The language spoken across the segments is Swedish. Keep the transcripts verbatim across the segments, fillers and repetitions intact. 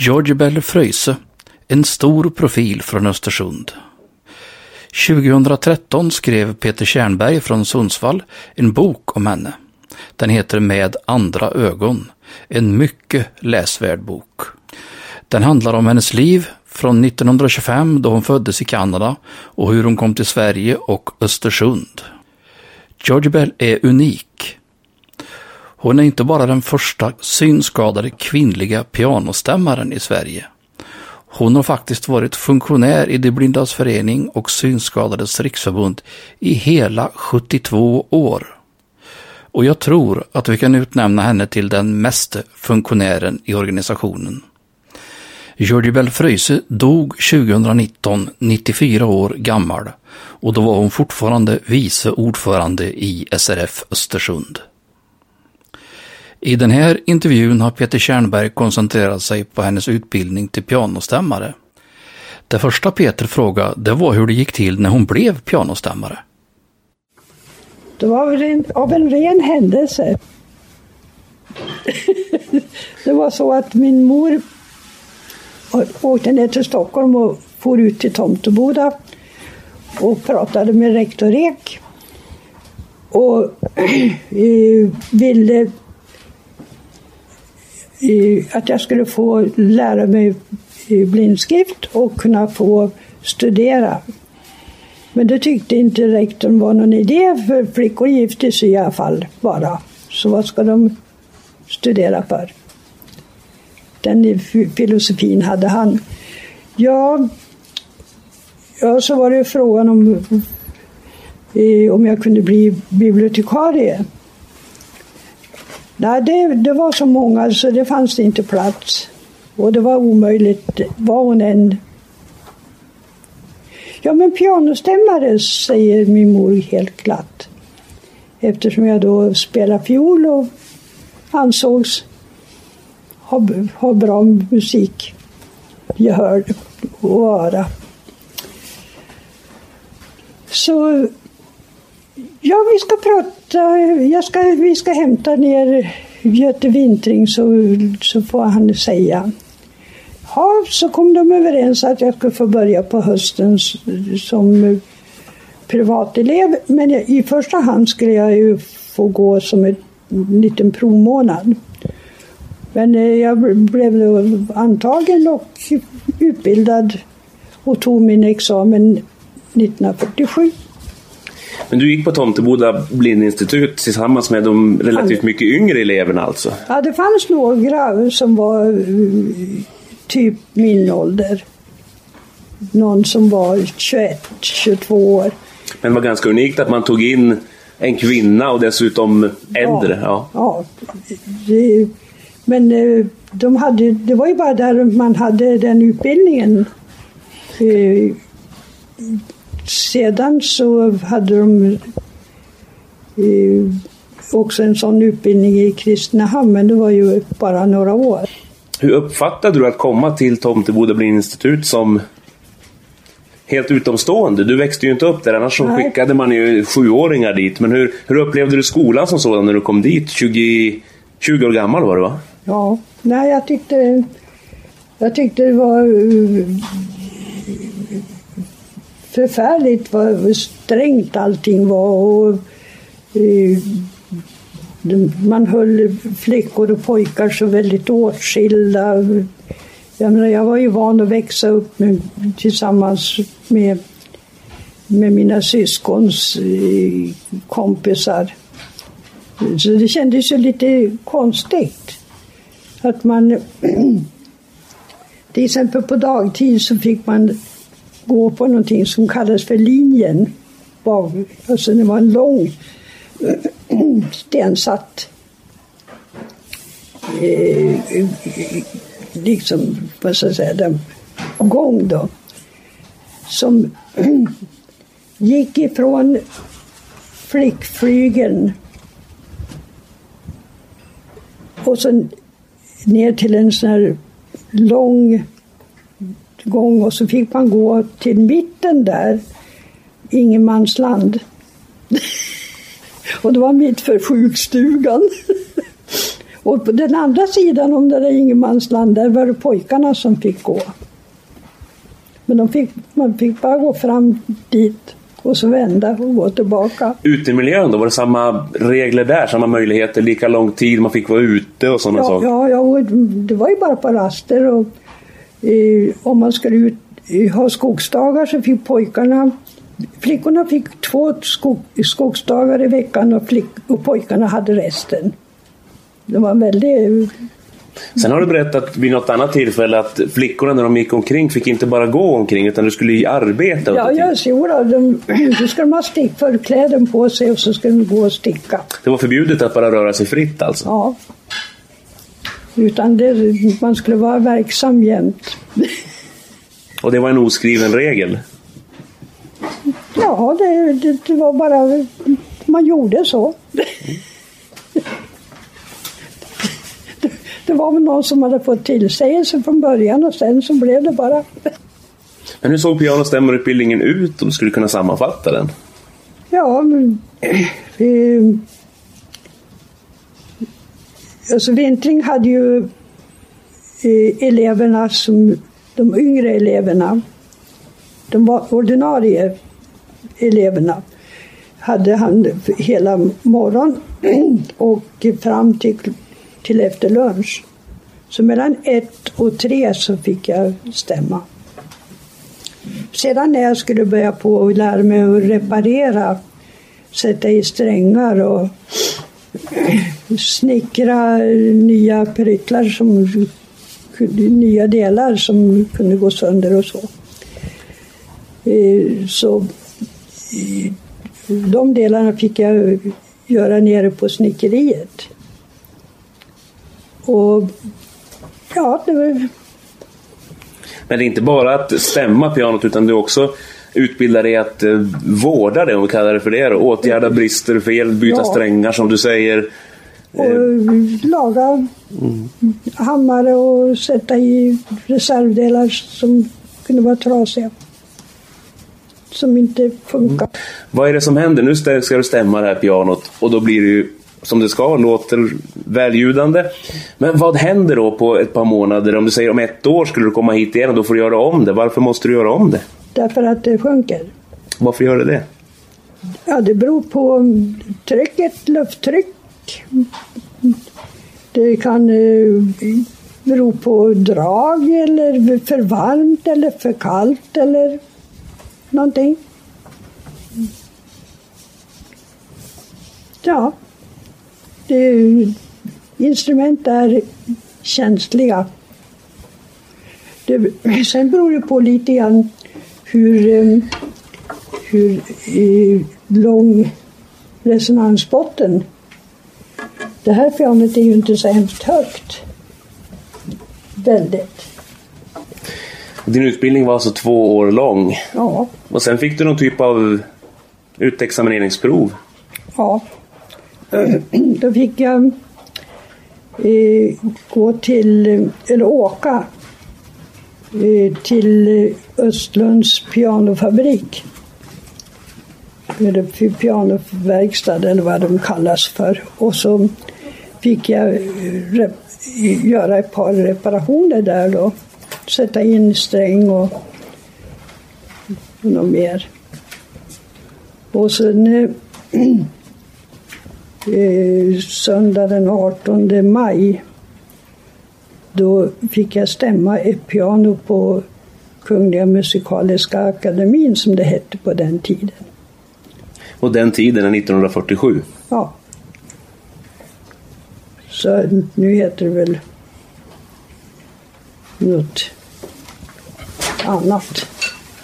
Georgie Bell Fröjse, en stor profil från Östersund. tjugohundratretton skrev Peter Tjernberg från Sundsvall en bok om henne. Den heter Med andra ögon, en mycket läsvärd bok. Den handlar om hennes liv från nittonhundratjugofem då hon föddes i Kanada och hur hon kom till Sverige och Östersund. Georgie Bell är unik. Hon är inte bara den första synskadade kvinnliga pianostämmaren i Sverige. Hon har faktiskt varit funktionär i De blindas förening och Synskadades riksförbund i hela sjuttiotvå år. Och jag tror att vi kan utnämna henne till den meste funktionären i organisationen. Georgie Bell Fröjse dog tjugohundranitton, nittiofyra år gammal, och då var hon fortfarande vice ordförande i S R F Östersund. I den här intervjun har Peter Tjernberg koncentrerat sig på hennes utbildning till pianostämmare. Det första Peter frågade, det var hur det gick till när hon blev pianostämmare. Det var en, av en ren händelse. Det var så att min mor åkte ner till Stockholm och for ut till Tomteboda och pratade med rektor Ek och ville att jag skulle få lära mig blindskrift och kunna få studera. Men det tyckte inte rektorn var någon idé, för flickor gifte sig i alla fall bara. Så vad ska de studera för? Den filosofin hade han. Ja, ja så var det frågan om om jag kunde bli bibliotekarie. Nej, det, det var så många så det fanns inte plats. Och det var omöjligt, var hon än. Ja, men pianostämmare, säger min mor helt glatt. Eftersom jag då spelar fiol och ansågs ha, ha bra musik. Jag hörde och öra. Så ja, vi ska prata. Jag ska, vi ska hämta ner Göte Wintring så, så får han säga. Ja, så kom de överens att jag skulle få börja på hösten som privatelev. Men i första hand skulle jag ju få gå som en liten provmånad. Men jag blev då antagen och utbildad och tog min examen nittonhundrafyrtiosju. Men du gick på Tomteboda blindinstitut tillsammans med de relativt mycket yngre eleverna alltså? Ja, det fanns några som var typ min ålder. Någon som var tjugoett, tjugotvå år. Men det var ganska unikt att man tog in en kvinna och dessutom äldre. Ja, ja. ja det, men de hade, det var ju bara där man hade den utbildningen. Sedan så hade de också en sån utbildning i Kristinehamn, men det var ju bara några år. Hur uppfattade du att komma till Tomteboda blindinstitut som helt utomstående? Du växte ju inte upp där, annars så Nej. skickade man ju sjuåringar dit. Men hur, hur upplevde du skolan som sådan när du kom dit? tjugo, tjugo år gammal var det, va? Ja, nej jag tyckte, jag tyckte det var förfärligt vad strängt allting var. Och man höll flickor och pojkar så väldigt åtskilda. Jag menar, jag var ju van att växa upp med, tillsammans med, med mina syskons kompisar. Så det kändes ju lite konstigt. Att man, till exempel på dagtid så fick man gå på någonting som kallas för linjen. Alltså det var en lång stensatt eh, liksom, vad ska jag säga, den gång då som gick ifrån flickflygeln och så ner till en sån här lång gång, och så fick man gå till mitten där, ingenmansland. Och det var mitt för sjukstugan. Och på den andra sidan om det där ingenmansland, där var det pojkarna som fick gå. Men de fick, man fick bara gå fram dit och så vända och gå tillbaka. Ute i miljön då, var det samma regler där? Samma möjligheter, lika lång tid man fick vara ute och sådana ja, saker? Ja, ja, det var ju bara på raster. Och, eh, om man skulle ut, eh, ha skogsdagar så fick pojkarna... Flickorna fick två skog, skogsdagar i veckan och, flick, och pojkarna hade resten. Det var väldigt... Sen har du berättat vid något annat tillfälle att flickorna när de gick omkring fick inte bara gå omkring utan du skulle ju arbeta. Ja, ja, så de, då skulle de ha stickförkläden på sig och så skulle de gå och sticka. Det var förbjudet att bara röra sig fritt alltså? Ja. Utan det, man skulle vara verksam jämt. Och det var en oskriven regel? Ja, det, det, det var bara... Man gjorde så. Det var väl någon som hade fått tillsägelse från början och sen så blev det bara... Men hur såg pianostämmarutbildningen ut om du skulle kunna sammanfatta den? Ja, men... Eh, alltså Vintring hade ju eh, eleverna som... De yngre eleverna, de var ordinarie eleverna, hade han hela morgon och fram till, till efter lunch. Så mellan ett och tre så fick jag stämma. Sedan när jag skulle börja på och lära mig att reparera, sätta i strängar och snickra nya pryttlar som nya delar som kunde gå sönder och så. Så de delarna fick jag göra nere på snickeriet. Och ja, det var... Men det är inte bara att stämma pianot utan du också utbildar dig att eh, vårda det, om vi kallar det för det, och åtgärda brister, fel, byta ja. strängar som du säger. Och laga mm. hammare och sätta i reservdelar som kunde vara trasiga. Som inte funkar. Mm. Vad är det som händer? Nu ska du stämma det här pianot och då blir det ju som det ska, låter väljudande. Men vad händer då på ett par månader? Om du säger om ett år skulle du komma hit igen och då får du göra om det. Varför måste du göra om det? Därför att det sjunker. Varför gör det det? Ja, det beror på trycket, lufttryck. Det kan eh, bero på drag eller för varmt eller för kallt eller någonting. Ja, det, instrument är känsliga. Det, sen beror det på lite grann hur, hur eh, lång resonansbotten. Det här pianot är ju inte så hemskt högt. Väldigt. Din utbildning var alltså två år lång. Ja. Och sen fick du någon typ av utexamineringsprov. Ja. Då fick jag eh, gå till, eller åka eh, till Östlunds pianofabrik. Eller pianoverkstad eller vad de kallas för. Och så fick jag rep- göra ett par reparationer där då. Sätta in sträng och, och något mer. Och sen eh, söndag den artonde maj då fick jag stämma ett piano på Kungliga Musikaliska Akademin som det hette på den tiden. Och den tiden är nittonhundrafyrtiosju? Ja. Så nu heter det väl något annat.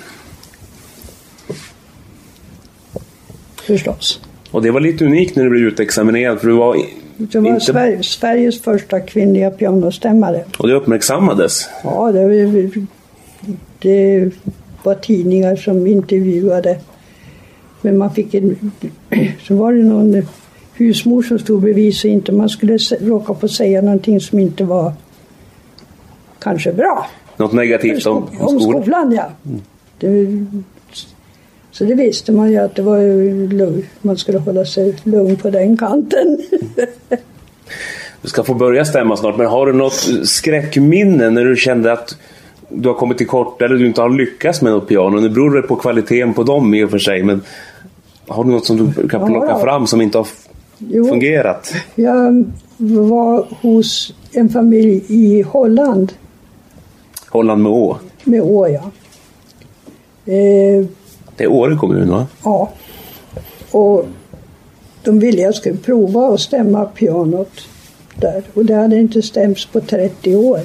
Förstås. Och det var lite unikt när du blev utexaminerad för du var det var inte... Sver- Sveriges första kvinnliga pianostämmare. Och det uppmärksammades? Ja, det, det var tidningar som intervjuade. Men man fick en, så var det någon husmor som stod bredvid så inte man skulle råka på säga någonting som inte var kanske bra. Något negativt om, om, om skolan? skolan ja. Mm. Det, så det visste man ju att det var lugn, man skulle hålla sig lugn på den kanten. du ska få börja stämma snart, men har du något skräckminne när du kände att du har kommit till kort eller du inte har lyckats med något piano? Nu beror det på kvaliteten på dem i och för sig, men har du något som du kan plocka ja, fram som inte har f- jo, fungerat? Jag var hos en familj i Holland. Holland med Å? Med Å, ja. Eh, det är Åre kommun, va? Ja. Och de ville jag skulle prova att stämma pianot där. Och det hade inte stämts på trettio år.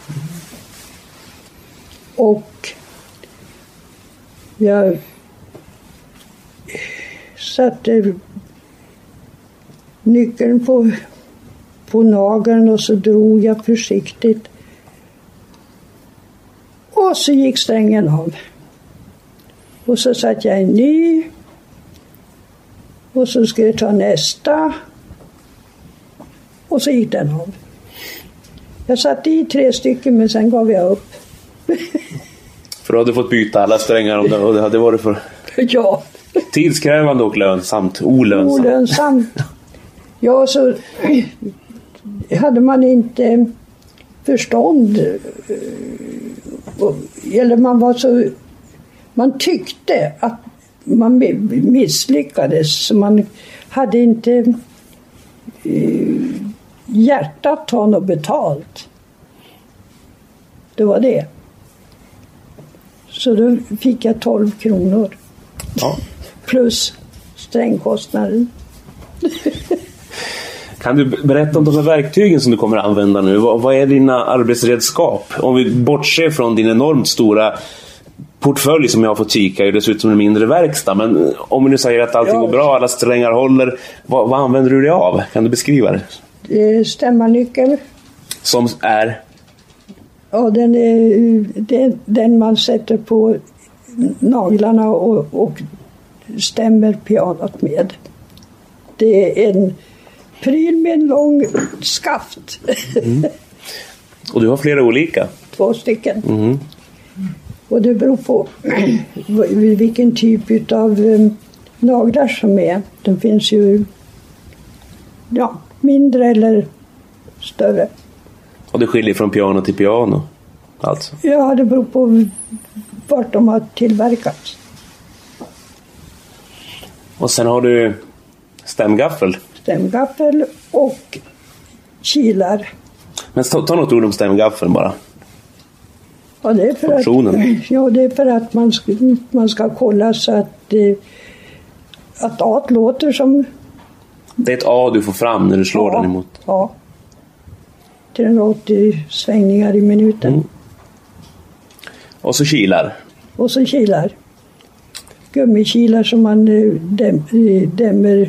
Och jag satte nyckeln på, på nageln och så drog jag försiktigt. Och så gick strängen av. Och så satte jag en ny. Och så skulle jag ta nästa. Och så gick den av. Jag satte i tre stycken men sen gav jag upp. För du hade fått byta alla strängar om det, och det hade varit för ja. tidskrävande och lönsamt. Olönsamt. Olönsamt. Ja, så hade man inte förstånd. Eller man var så... Man tyckte att man misslyckades. Så man hade inte hjärtat ta något betalt. Det var det. Så då fick jag tolv kronor. Ja. Plus strängkostnaden. Kan du berätta om de här verktygen som du kommer att använda nu? Vad, vad är dina arbetsredskap? Om vi bortser från din enormt stora portfölj som jag har fått kika i, dessutom en mindre verkstad. Men om vi nu säger att allting ja. går bra, alla strängar håller, vad, vad använder du dig av? Kan du beskriva det? Stämmarnyckel. Som är? Ja, den är den, den man sätter på naglarna och, och stämmer pianot med. Det är en pryl med en lång skaft. Mm. Och du har flera olika? Två stycken. Mm. Och det beror på vilken typ av naglar som är. Den finns ju ja, mindre eller större. Och det skiljer från piano till piano? Alltså. Ja, det beror på vart de har tillverkats. Och sen har du stämgaffel? Stämgaffel och kilar. Men ta, ta något ord om stämgaffeln bara. Ja, det är för att, ja, det är för att man ska, man ska kolla så att, att A låter som... Det är ett A du får fram när du slår ja, den emot. Ja. trehundraåttio svängningar i minuten. Mm. Och så kilar. Och så kilar. Gummikilar som man däm, dämmer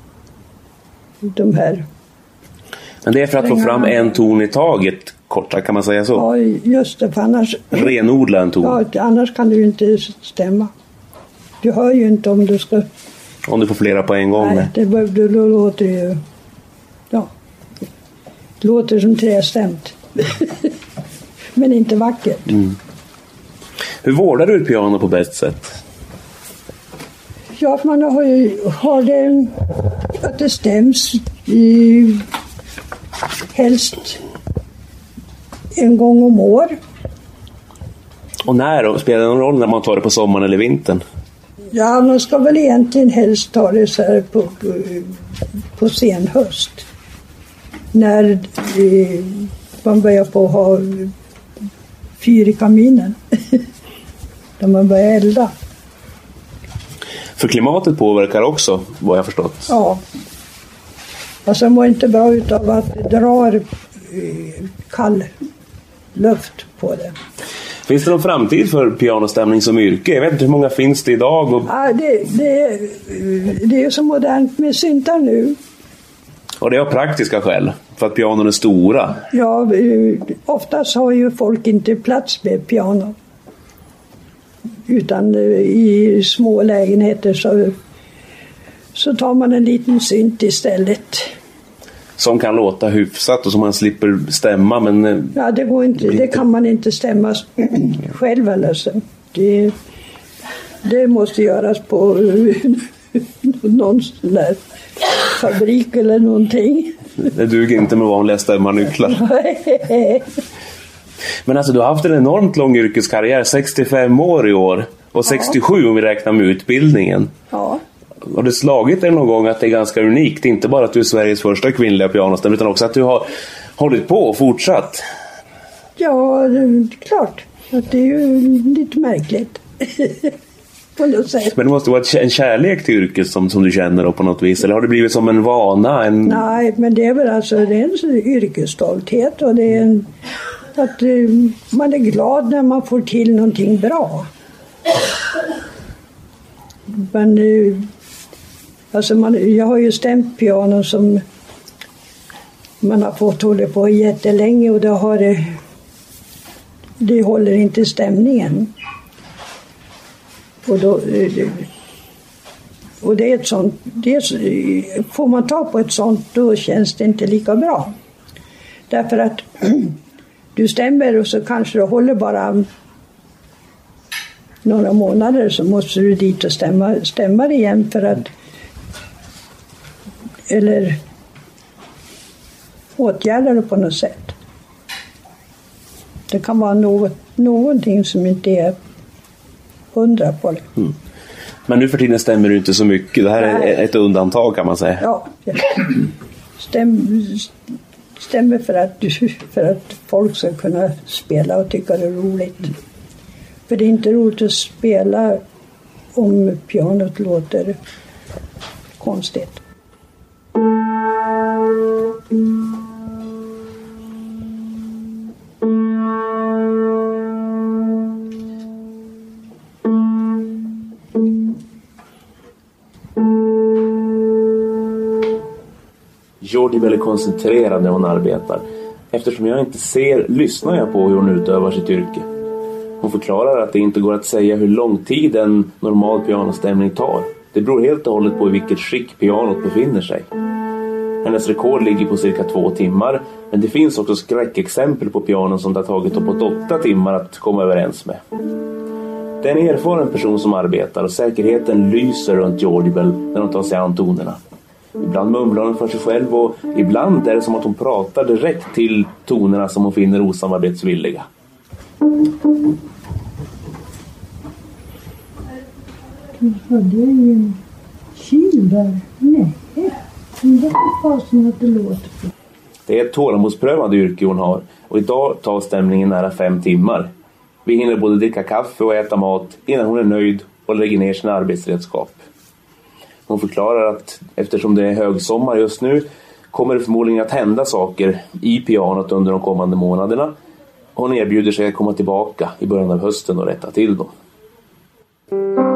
de här. Men det är för att få fram en ton i taget, korta, kan man säga så? Ja, just det. För annars... Renodla en ton. Ja, annars kan du ju inte stämma. Du hör ju inte om du ska... Om du får flera på en gång. Nej, det, det låter ju... Ja. Det låter som trästämt. Men inte vackert. Mm. Hur vårdar du ett piano på bäst sätt? Ja, man har ju har det att det stäms i, helst en gång om år. Och när då? Spelar det någon roll när man tar det på sommaren eller vintern? Ja, man ska väl egentligen helst ta det så här på, på, på sen höst. När eh, man börjar på att ha fyr i kaminen. När man börjar elda. För klimatet påverkar också, vad jag förstått. Ja. Alltså man mår inte bra utav att det drar eh, kall luft på det. Finns det någon framtid för pianostämning som yrke? Jag vet inte hur många finns det idag? Och... Ja, det, det, det är så modernt med syntar nu. Och det är av praktiska skäl, för att pianon är stora. Ja, oftast har ju folk inte plats med piano. Utan i små lägenheter så, så tar man en liten synt istället. Som kan låta hyfsat och som man slipper stämma, men... Ja, det går inte, det kan man inte stämma själv eller så. Det, det måste göras på någon sån där fabrik eller någonting. Det duger inte med vanliga stämmarnycklar. Men alltså du har haft en enormt lång yrkeskarriär, sextiofem år i år. Och sextiosju om vi räknar med utbildningen. Ja. Har du slagit dig någon gång att det är ganska unikt? Inte bara att du är Sveriges första kvinnliga pianostämmare utan också att du har hållit på och fortsatt. Ja, det är klart. Att det är ju lite märkligt. På något sätt. Men det måste vara en kärlek till yrket som, som du känner då på något vis. Eller har det blivit som en vana? En... Nej, men det är väl alltså det är en yrkesstolthet. Och det är en, att man är glad när man får till någonting bra. Men alltså man, jag har ju stämt piano som man har fått hålla på jättelänge och det har det, det håller inte stämningen. Och då och det är ett sånt, det är, får man ta på ett sånt då känns det inte lika bra. Därför att du stämmer och så kanske du håller bara några månader så måste du dit och stämma, stämma igen för att eller åtgärda det på något sätt. Det kan vara något, någonting som inte är hundra på det. Mm. Men nu för tiden stämmer du inte så mycket. Det här Nej. är ett undantag kan man säga. Ja, Stäm, stämmer för att, för att folk ska kunna spela och tycka det är roligt. För det är inte roligt att spela om pianot låter konstigt. Jordi är väldigt koncentrerad när hon arbetar. Eftersom jag inte ser, lyssnar jag på hur hon utövar sitt yrke. Hon förklarar att det inte går att säga hur lång tid en normal pianostämning tar. Det beror helt och hållet på i vilket skick pianot befinner sig. Hennes rekord ligger på cirka två timmar, men det finns också skräckexempel på pianon som det har tagit uppåt åtta timmar att komma överens med. Det är en erfaren person som arbetar och säkerheten lyser runt Jordi Bell när hon tar sig an tonerna. Ibland mumlar hon för sig själv och ibland är det som att hon pratar direkt till tonerna som hon finner osamarbetsvilliga. Det är ju en kyl där. Nej, det är fasen att det låter. Det är ett tålamodsprövande yrke hon har och idag tar stämningen nära fem timmar. Vi hinner både dricka kaffe och äta mat innan hon är nöjd och lägger ner sina arbetsredskap. Hon förklarar att eftersom det är högsommar just nu kommer det förmodligen att hända saker i pianot under de kommande månaderna. Hon erbjuder sig att komma tillbaka i början av hösten och rätta till dem.